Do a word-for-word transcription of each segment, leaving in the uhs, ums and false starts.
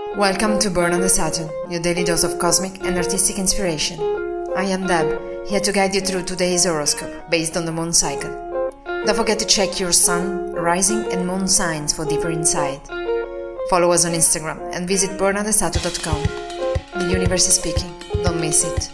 Welcome to Born on the Saturn, your daily dose of cosmic and artistic inspiration. I am Deb, here to guide you through today's horoscope based on the moon cycle. Don't forget to check your sun, rising and moon signs for deeper insight. Follow us on Instagram and visit born on the saturn dot com. The universe is speaking, don't miss it.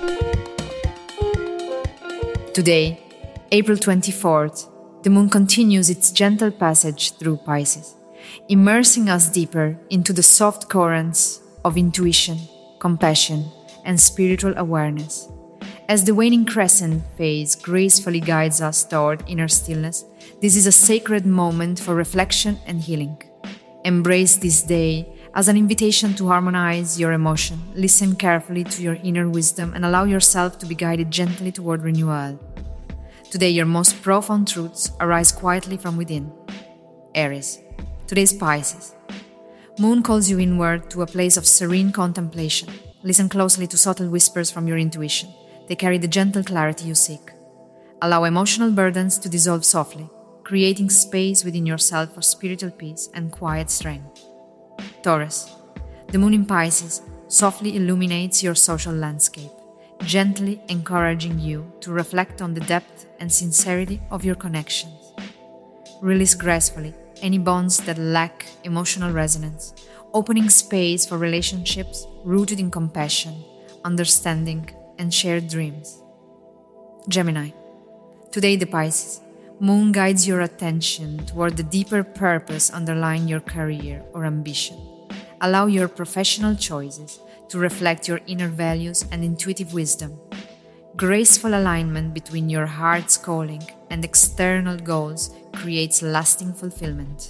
Today, April twenty-fourth, the moon continues its gentle passage through Pisces, immersing us deeper into the soft currents of intuition, compassion, and spiritual awareness. As the waning crescent phase gracefully guides us toward inner stillness, this is a sacred moment for reflection and healing. Embrace this day as an invitation to harmonize your emotion, listen carefully to your inner wisdom, and allow yourself to be guided gently toward renewal. Today, your most profound truths arise quietly from within. Aries. Today's Pisces. Moon calls you inward to a place of serene contemplation. Listen closely to subtle whispers from your intuition. They carry the gentle clarity you seek. Allow emotional burdens to dissolve softly, creating space within yourself for spiritual peace and quiet strength. Taurus. The moon in Pisces softly illuminates your social landscape, gently encouraging you to reflect on the depth and sincerity of your connections. Release gracefully any bonds that lack emotional resonance, opening space for relationships rooted in compassion, understanding, and shared dreams. Gemini. Today, the Pisces moon guides your attention toward the deeper purpose underlying your career or ambition. Allow your professional choices to reflect your inner values and intuitive wisdom. Graceful alignment between your heart's calling and external goals creates lasting fulfillment.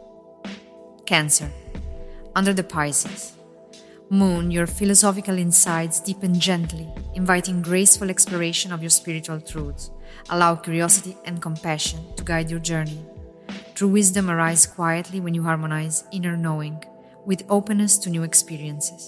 Cancer. Under the Pisces moon, your philosophical insights deepen gently, inviting graceful exploration of your spiritual truths. Allow curiosity and compassion to guide your journey. True wisdom arises quietly when you harmonize inner knowing with openness to new experiences.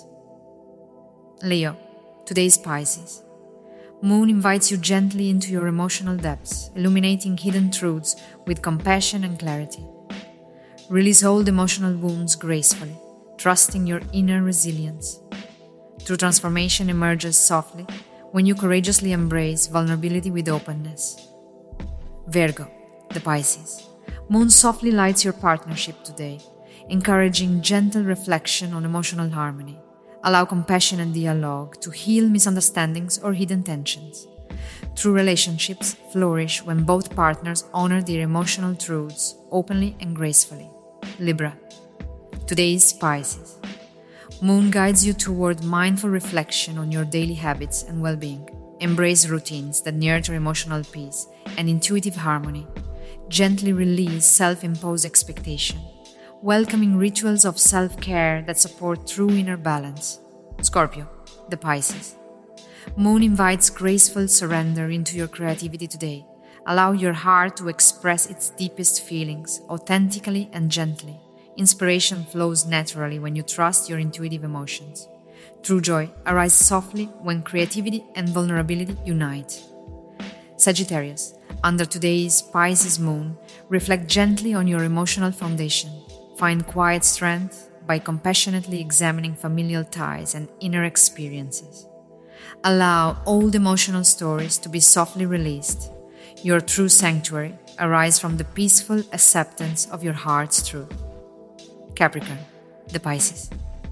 Leo. Today's Pisces moon invites you gently into your emotional depths, illuminating hidden truths with compassion and clarity. Release old emotional wounds gracefully, trusting your inner resilience. True transformation emerges softly when you courageously embrace vulnerability with openness. Virgo, the Pisces moon softly lights your partnership today, encouraging gentle reflection on emotional harmony. Allow compassion and dialogue to heal misunderstandings or hidden tensions. True relationships flourish when both partners honor their emotional truths openly and gracefully. Libra. Today's Pisces moon guides you toward mindful reflection on your daily habits and well-being. Embrace routines that nurture emotional peace and intuitive harmony. Gently release self-imposed expectation, welcoming rituals of self-care that support true inner balance. Scorpio, the Pisces moon invites graceful surrender into your creativity today. Allow your heart to express its deepest feelings authentically and gently. Inspiration flows naturally when you trust your intuitive emotions. True joy arises softly when creativity and vulnerability unite. Sagittarius, under today's Pisces moon, reflect gently on your emotional foundation. Find quiet strength by compassionately examining familial ties and inner experiences. Allow old emotional stories to be softly released. Your true sanctuary arises from the peaceful acceptance of your heart's truth. Capricorn, the Pisces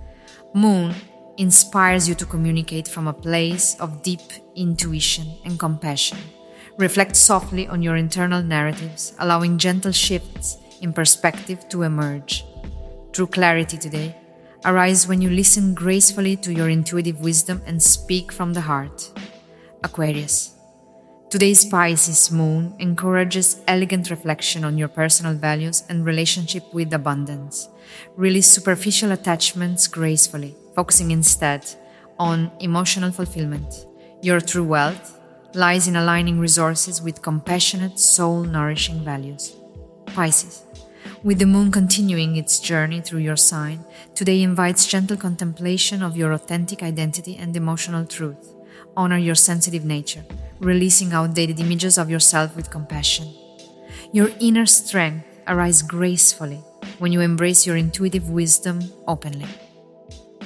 moon inspires you to communicate from a place of deep intuition and compassion. Reflect softly on your internal narratives, allowing gentle shifts in perspective to emerge. True clarity today arises when you listen gracefully to your intuitive wisdom and speak from the heart. Aquarius. Today's Pisces moon encourages elegant reflection on your personal values and relationship with abundance. Release superficial attachments gracefully, focusing instead on emotional fulfillment. Your true wealth lies in aligning resources with compassionate, soul-nourishing values. Pisces. With the moon continuing its journey through your sign, today invites gentle contemplation of your authentic identity and emotional truth. Honor your sensitive nature, releasing outdated images of yourself with compassion. Your inner strength arises gracefully when you embrace your intuitive wisdom openly.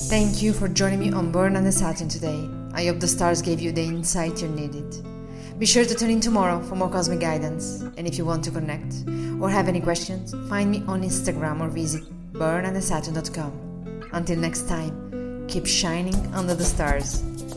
Thank you for joining me on Burn Under Saturn today. I hope the stars gave you the insight you needed. Be sure to tune in tomorrow for more cosmic guidance. And if you want to connect or have any questions, find me on Instagram or visit burn under saturn dot com. Until next time, keep shining under the stars.